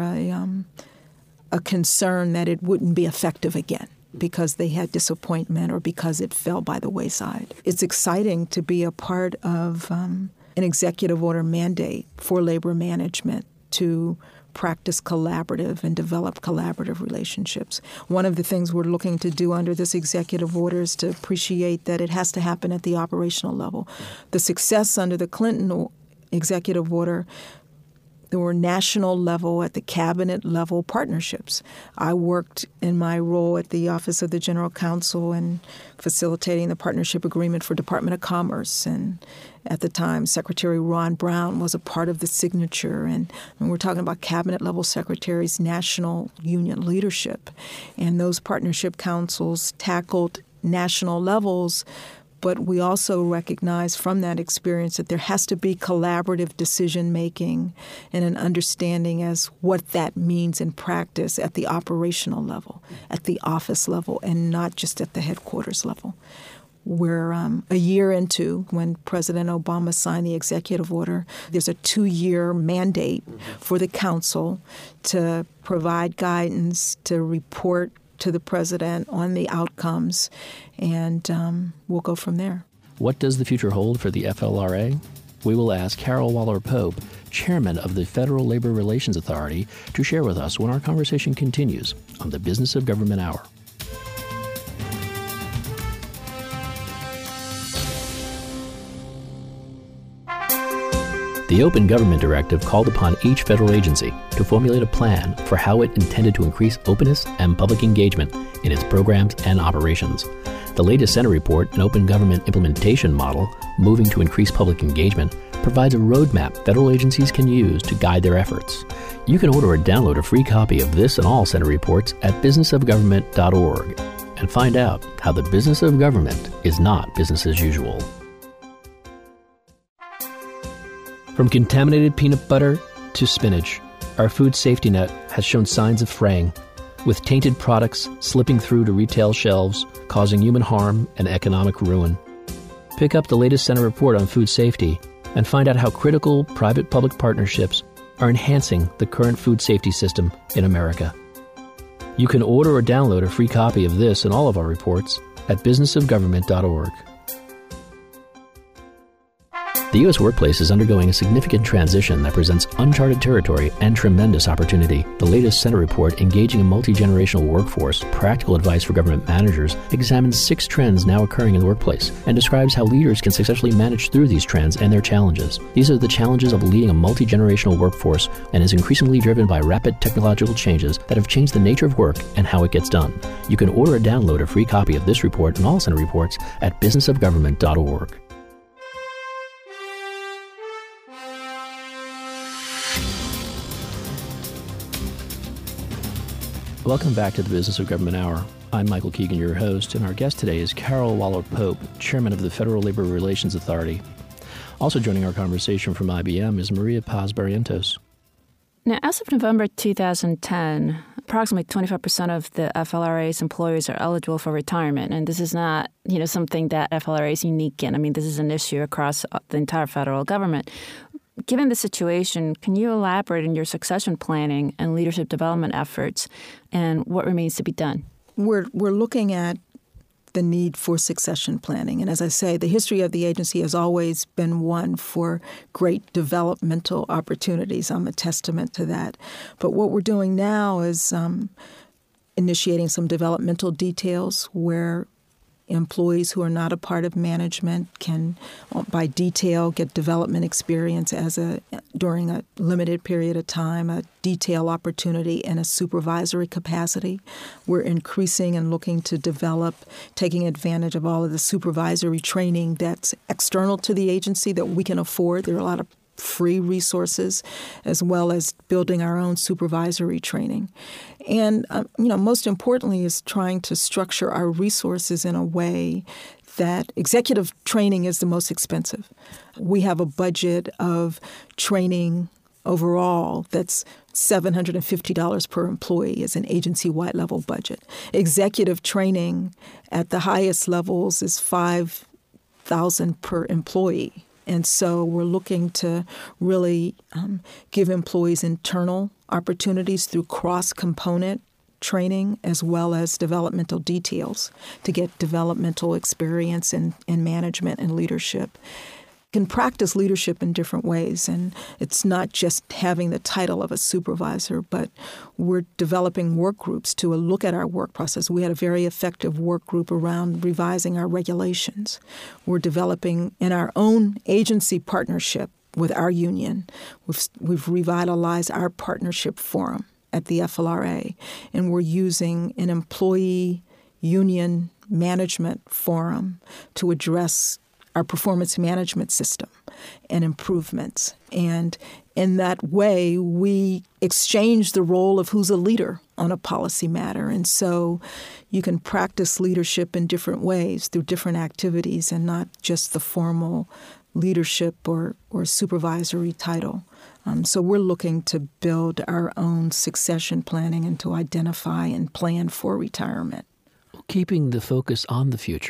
a concern that it wouldn't be effective again because they had disappointment or because it fell by the wayside. It's exciting to be a part of an executive order mandate for labor management to practice collaborative and develop collaborative relationships. One of the things we're looking to do under this executive order is to appreciate that it has to happen at the operational level. The success under the Clinton executive order, there were national level, at the cabinet level partnerships. I worked in my role at the Office of the General Counsel and facilitating the partnership agreement for Department of Commerce. And at the time, Secretary Ron Brown was a part of the signature. And we're talking about cabinet level secretaries, national union leadership. And those partnership councils tackled national levels. But we also recognize from that experience that there has to be collaborative decision-making and an understanding as what that means in practice at the operational level, at the office level, and not just at the headquarters level. We're a year into when President Obama signed the executive order. There's a 2-year mandate for the council to provide guidance, to report to the president on the outcomes, and we'll go from there. What does the future hold for the FLRA? We will ask Carol Waller Pope, chairman of the Federal Labor Relations Authority, to share with us when our conversation continues on the Business of Government Hour. The Open Government Directive called upon each federal agency to formulate a plan for how it intended to increase openness and public engagement in its programs and operations. The latest Senate report, an open government implementation model moving to increase public engagement, provides a roadmap federal agencies can use to guide their efforts. You can order or download a free copy of this and all Senate reports at businessofgovernment.org and find out how the business of government is not business as usual. From contaminated peanut butter to spinach, our food safety net has shown signs of fraying, with tainted products slipping through to retail shelves, causing human harm and economic ruin. Pick up the latest Senate report on food safety and find out how critical private-public partnerships are enhancing the current food safety system in America. You can order or download a free copy of this and all of our reports at businessofgovernment.org. The U.S. workplace is undergoing a significant transition that presents uncharted territory and tremendous opportunity. The latest Senate report, Engaging a Multi-Generational Workforce, Practical Advice for Government Managers, examines 6 trends now occurring in the workplace and describes how leaders can successfully manage through these trends and their challenges. These are the challenges of leading a multi-generational workforce and is increasingly driven by rapid technological changes that have changed the nature of work and how it gets done. You can order or download a free copy of this report and all Senate reports at businessofgovernment.org. Welcome back to the Business of Government Hour. I'm Michael Keegan, your host, and our guest today is Carol Waller Pope, chairman of the Federal Labor Relations Authority. Also joining our conversation from IBM is Maria Paz-Barrientos. Now, as of November 2010, approximately 25% of the FLRA's employees are eligible for retirement, and this is not, something that FLRA is unique in. I mean, this is an issue across the entire federal government. Given the situation, can you elaborate on your succession planning and leadership development efforts and what remains to be done? We're looking at the need for succession planning. And as I say, the history of the agency has always been one for great developmental opportunities. I'm a testament to that. But what we're doing now is initiating some developmental details where employees who are not a part of management can, by detail, get development experience during a limited period of time, a detail opportunity in a supervisory capacity. We're increasing and looking to develop, taking advantage of all of the supervisory training that's external to the agency that we can afford. There are a lot of free resources, as well as building our own supervisory training. And, most importantly is trying to structure our resources in a way that executive training is the most expensive. We have a budget of training overall that's $750 per employee is an agency-wide level budget. Executive training at the highest levels is $5,000 per employee. And so we're looking to really give employees internal opportunities through cross-component training as well as developmental details to get developmental experience in management and leadership. Can practice leadership in different ways, and it's not just having the title of a supervisor, but we're developing work groups to look at our work process. We had a very effective work group around revising our regulations. We're developing in our own agency partnership with our union. We've revitalized our partnership forum at the FLRA, and we're using an employee union management forum to address our performance management system and improvements. And in that way, we exchange the role of who's a leader on a policy matter. And so you can practice leadership in different ways through different activities and not just the formal leadership or supervisory title. So we're looking to build our own succession planning and to identify and plan for retirement. Keeping the focus on the future,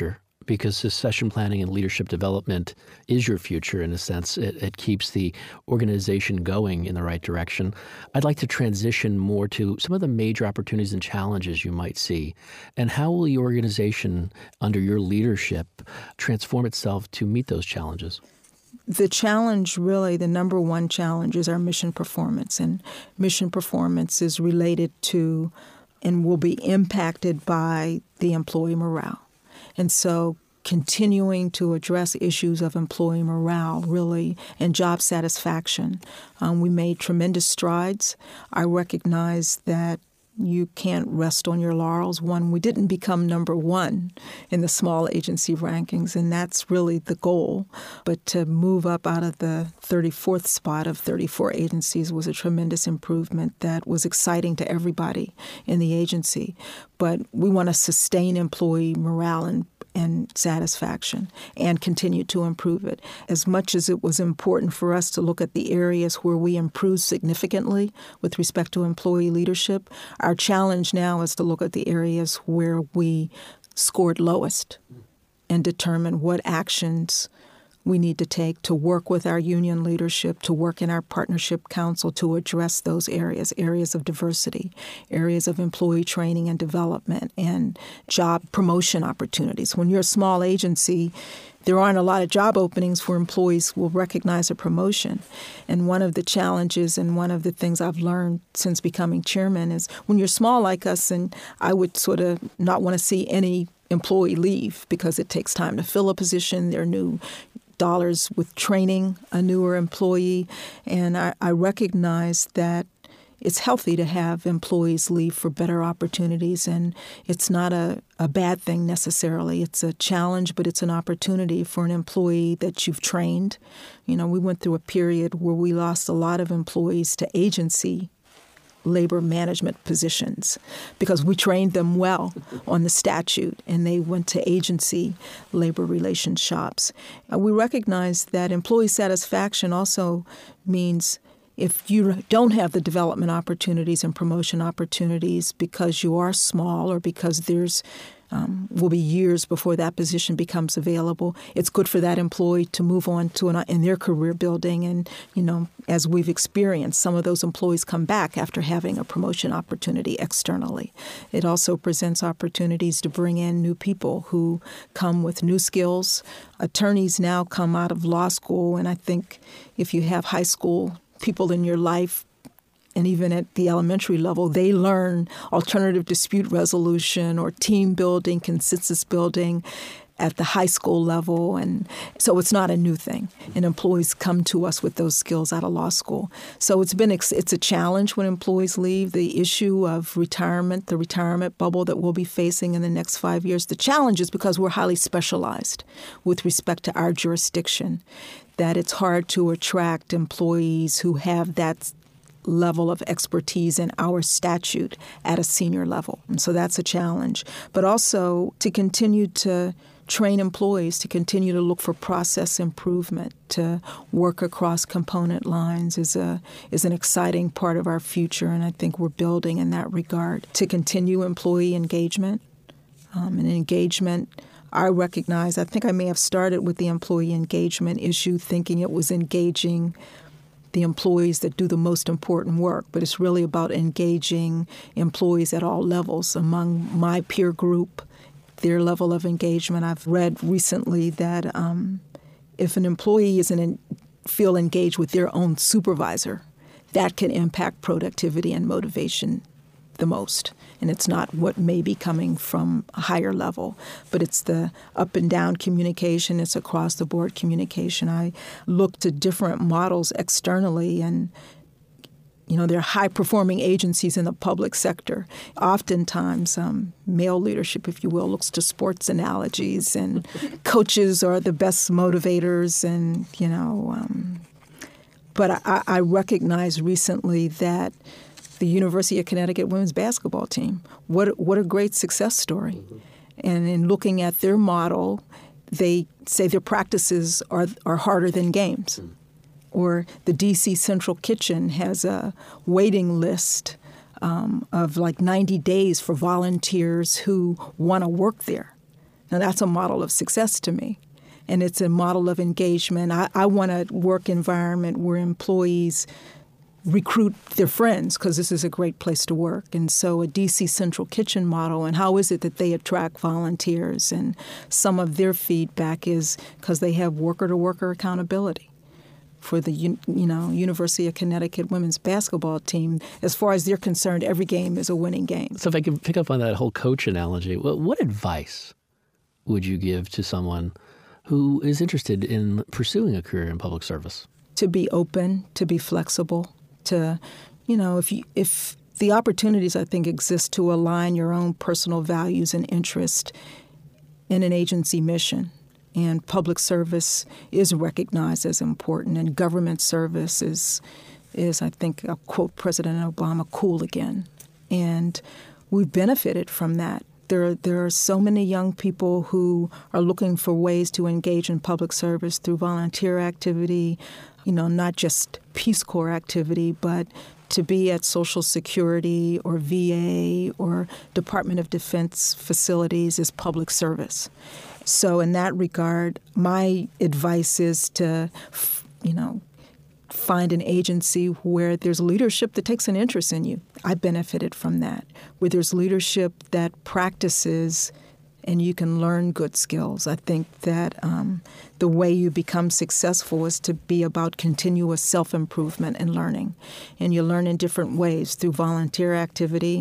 because succession planning and leadership development is your future in a sense. It keeps the organization going in the right direction. I'd like to transition more to some of the major opportunities and challenges you might see. And how will your organization, under your leadership, transform itself to meet those challenges? The challenge, really, the number one challenge is our mission performance. And mission performance is related to and will be impacted by the employee morale. And so continuing to address issues of employee morale, really, and job satisfaction. We made tremendous strides. I recognize that you can't rest on your laurels. One, we didn't become number one in the small agency rankings, and that's really the goal. But to move up out of the 34th spot of 34 agencies was a tremendous improvement that was exciting to everybody in the agency. But we want to sustain employee morale and satisfaction and continue to improve it. As much as it was important for us to look at the areas where we improved significantly with respect to employee leadership, our challenge now is to look at the areas where we scored lowest and determine what actions we need to take to work with our union leadership, to work in our partnership council to address those areas of diversity, areas of employee training and development, and job promotion opportunities. When you're a small agency, there aren't a lot of job openings where employees will recognize a promotion. And one of the challenges and one of the things I've learned since becoming chairman is when you're small like us, and I would sort of not want to see any employee leave because it takes time to fill a position. There are new dollars with training a newer employee. And I recognize that it's healthy to have employees leave for better opportunities, and it's not a bad thing necessarily. It's a challenge, but it's an opportunity for an employee that you've trained. You know, we went through a period where we lost a lot of employees to agency labor management positions because we trained them well on the statute and they went to agency labor relations shops. We recognize that employee satisfaction also means if you don't have the development opportunities and promotion opportunities because you are small or because there's will be years before that position becomes available, it's good for that employee to move on to in their career building. And, you know, as we've experienced, some of those employees come back after having a promotion opportunity externally. It also presents opportunities to bring in new people who come with new skills. Attorneys now come out of law school, and I think if you have high school people in your life, and even at the elementary level, they learn alternative dispute resolution or team building, consensus building at the high school level. And so it's not a new thing. And employees come to us with those skills out of law school. So it's a challenge when employees leave. The issue of retirement, the retirement bubble that we'll be facing in the next 5 years, the challenge is because we're highly specialized with respect to our jurisdiction, that it's hard to attract employees who have that level of expertise in our statute at a senior level. And so that's a challenge. But also to continue to train employees, to continue to look for process improvement, to work across component lines is an exciting part of our future, and I think we're building in that regard. To continue employee engagement, and engagement, I recognize, I think I may have started with the employee engagement issue thinking it was engaging the employees that do the most important work, but it's really about engaging employees at all levels among my peer group, their level of engagement. I've read recently that if an employee isn't feel engaged with their own supervisor, that can impact productivity and motivation the most. And it's not what may be coming from a higher level, but it's the up and down communication. It's across the board communication. I looked at different models externally, and there are high-performing agencies in the public sector. Oftentimes, male leadership, if you will, looks to sports analogies, and coaches are the best motivators. And but I recognized recently that the University of Connecticut women's basketball team, what a great success story. Mm-hmm. And in looking at their model, they say their practices are harder than games. Mm-hmm. Or the D.C. Central Kitchen has a waiting list of like 90 days for volunteers who want to work there. Now, that's a model of success to me, and it's a model of engagement. I want a work environment where employees recruit their friends, because this is a great place to work. And so a DC Central Kitchen model, and how is it that they attract volunteers? And some of their feedback is because they have worker-to-worker accountability. For the University of Connecticut women's basketball team, as far as they're concerned, every game is a winning game. So if I could pick up on that whole coach analogy, what advice would you give to someone who is interested in pursuing a career in public service? To be open, to be flexible, to, if the opportunities, I think, exist to align your own personal values and interest in an agency mission. And public service is recognized as important, and government service is I think, I'll quote President Obama, cool again. And we've benefited from that. There are so many young people who are looking for ways to engage in public service through volunteer activity, not just Peace Corps activity, but to be at Social Security or VA or Department of Defense facilities is public service. So in that regard, my advice is to, find an agency where there's leadership that takes an interest in you. I benefited from that. Where there's leadership that practices and you can learn good skills. I think that the way you become successful is to be about continuous self-improvement and learning. And you learn in different ways through volunteer activity.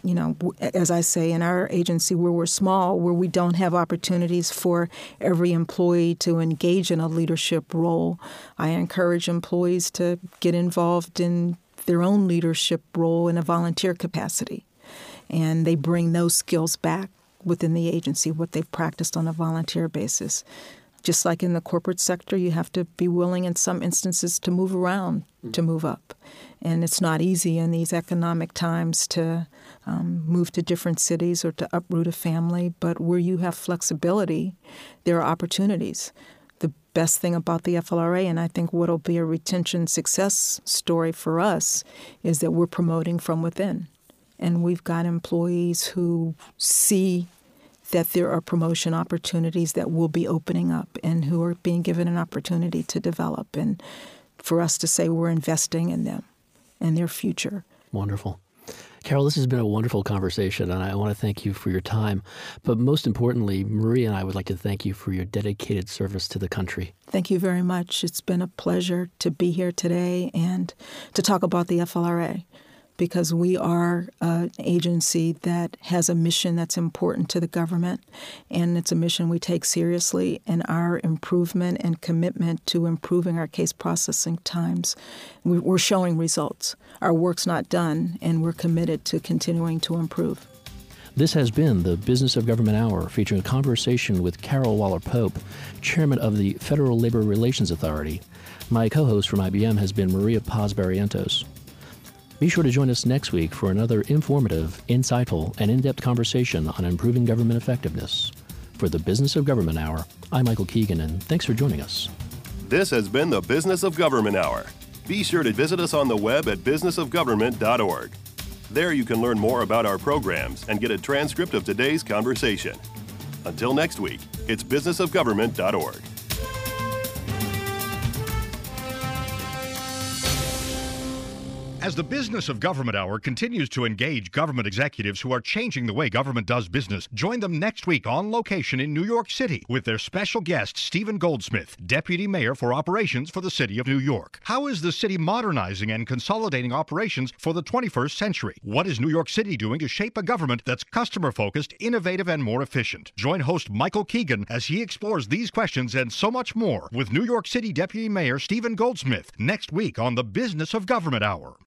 As I say, in our agency where we're small, where we don't have opportunities for every employee to engage in a leadership role, I encourage employees to get involved in their own leadership role in a volunteer capacity. And they bring those skills back within the agency, what they've practiced on a volunteer basis. Just like in the corporate sector, you have to be willing in some instances to move around, to move up. And it's not easy in these economic times to move to different cities or to uproot a family, but where you have flexibility, there are opportunities. The best thing about the FLRA, and I think what will be a retention success story for us, is that we're promoting from within. And we've got employees who see that there are promotion opportunities that will be opening up and who are being given an opportunity to develop. And for us to say we're investing in them and their future. Wonderful. Carol, this has been a wonderful conversation, and I want to thank you for your time. But most importantly, Marie and I would like to thank you for your dedicated service to the country. Thank you very much. It's been a pleasure to be here today and to talk about the FLRA, because we are an agency that has a mission that's important to the government, and it's a mission we take seriously, and our improvement and commitment to improving our case processing times, we're showing results. Our work's not done, and we're committed to continuing to improve. This has been the Business of Government Hour, featuring a conversation with Carol Waller-Pope, Chairman of the Federal Labor Relations Authority. My co-host from IBM has been Maria Paz-Barrientos. Be sure to join us next week for another informative, insightful, and in-depth conversation on improving government effectiveness. For the Business of Government Hour, I'm Michael Keegan, and thanks for joining us. This has been the Business of Government Hour. Be sure to visit us on the web at businessofgovernment.org. There you can learn more about our programs and get a transcript of today's conversation. Until next week, it's businessofgovernment.org. As the Business of Government Hour continues to engage government executives who are changing the way government does business, join them next week on location in New York City with their special guest, Stephen Goldsmith, Deputy Mayor for Operations for the City of New York. How is the city modernizing and consolidating operations for the 21st century? What is New York City doing to shape a government that's customer-focused, innovative, and more efficient? Join host Michael Keegan as he explores these questions and so much more with New York City Deputy Mayor Stephen Goldsmith next week on the Business of Government Hour.